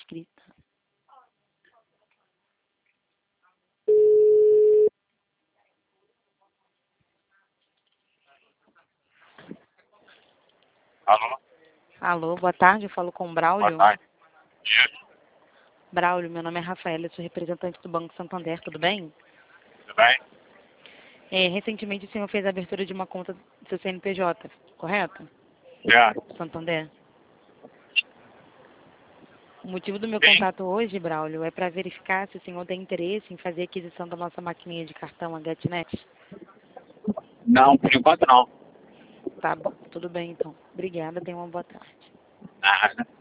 escrita. Alô? Alô, boa tarde, eu falo com o Braulio. Boa tarde. Isso, Braulio, meu nome é Rafaela, eu sou representante do Banco Santander, tudo bem? tudo bem? Recentemente o senhor fez a abertura de uma conta do seu CNPJ, correto? Certo. Santander. O motivo do meu Sim. contato hoje, Braulio, é para verificar se o senhor tem interesse em fazer aquisição da nossa maquininha de cartão, a GetNet. Não, por enquanto não. Tá bom, tudo bem então. Obrigada, tenha uma boa tarde. Nada.